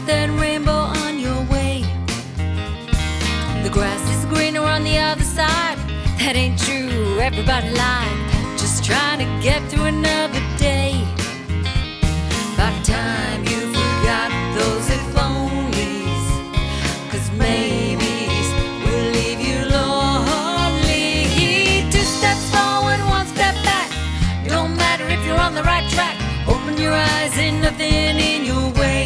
that rainbow on your way. The grass is greener on the other side. That ain't true, everybody lied. Just trying to get through another day. By the time you forgot those if onlys, 'cause maybes will leave you lonely. 2 steps forward, 1 step back. Don't matter if you're on the right track. Open your eyes, ain't nothing in your way.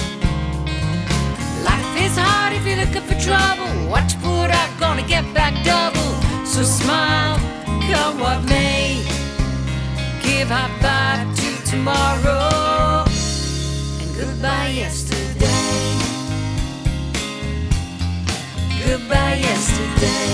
Life is hard if you're looking for trouble. What you put out, gonna get back double. So smile, come what may. Give high five to tomorrow, and goodbye yesterday. Goodbye yesterday.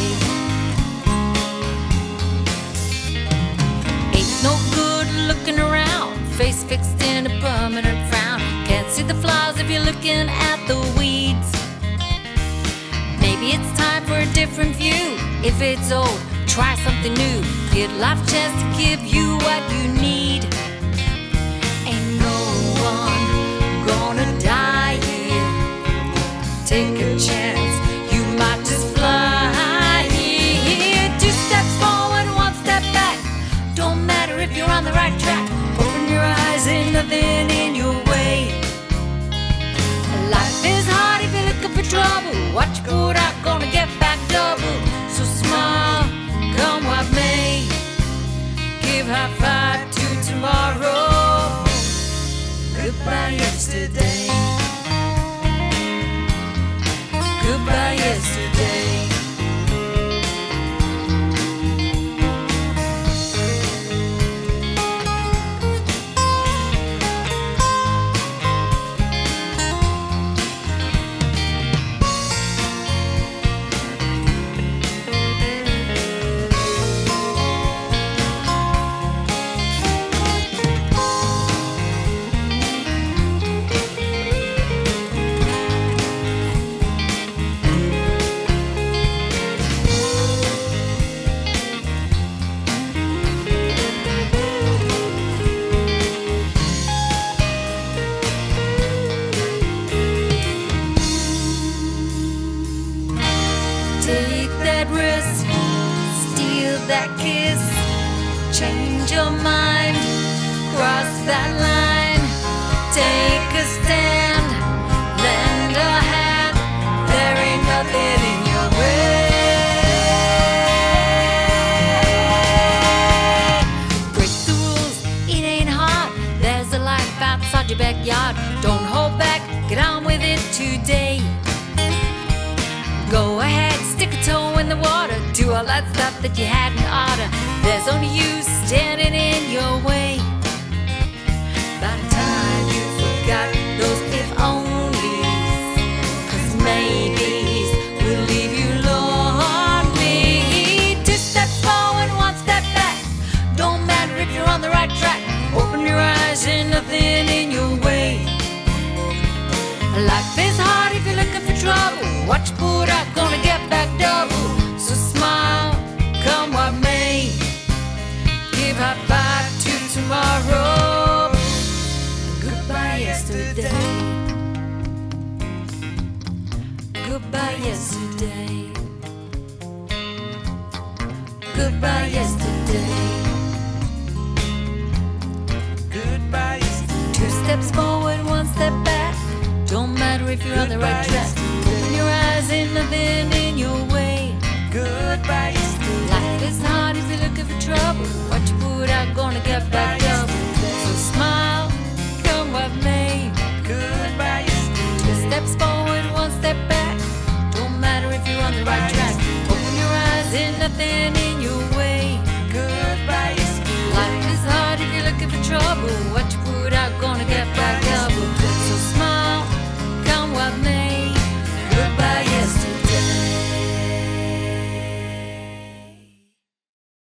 Ain't no good looking around, face fixed in a permanent frown. Can't see the flaws if you're looking at the weeds. Maybe it's time for a different view. If it's old, try something new. Get life chance to give you what you need. Ain't no one gonna die here. Take a chance, you might just fly here. 2 steps forward, 1 step back. Don't matter if you're on the right track. Open your eyes, ain't nothing in your way. Life is hard if you're looking for trouble. What you put out, gonna get back double. So smile, come what may. Give high five to tomorrow. Goodbye yesterday. Goodbye yesterday. Take that risk, steal that kiss, change your mind, cross that line, take a stand, lend a hand, there ain't nothing in your way. Break the rules, it ain't hard, there's a life outside your backyard. Don't hold back, get on with it today. Go ahead, stick a toe in the water, do all that stuff that you hadn't oughta. There's only you standing in your way. By the time you forgot those if onlys, 'cause maybes will leave you lonely. 2 steps forward, 1 step back. Don't matter if you're on the right track. Open your eyes, ain't nothing in your way. Life is hard if you're looking for trouble. What you put out, gonna get back double. So smile, come what may. Give high five to tomorrow. Goodbye yesterday. Goodbye yesterday. Goodbye yesterday. Goodbye yesterday. 2 steps forward, 1 step back. Don't matter if you're on the right track. Open your eyes, ain't nothing in your way. Goodbye yesterday. Life is hard if you're looking for trouble. What you put out, gonna get back